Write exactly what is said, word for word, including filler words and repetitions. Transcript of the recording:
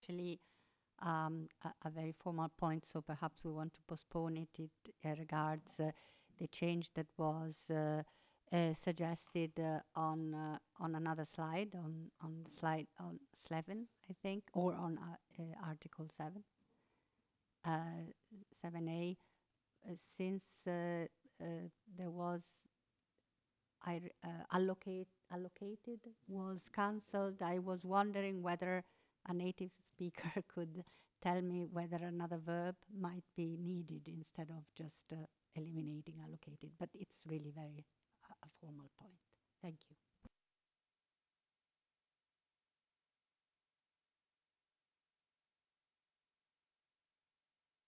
actually um, a, a very formal point, so perhaps we want to postpone it. It uh, regards uh, the change that was uh, uh, suggested uh, on uh, on another slide, on on slide on seven, I think, or on uh, uh, Article seven, uh, seven A, uh, since uh, uh, there was I r- uh, allocate allocated was cancelled. I was wondering whether a native speaker could tell me whether another verb might be needed instead of just uh, eliminating allocated. But it's really very uh, a formal point. Thank you.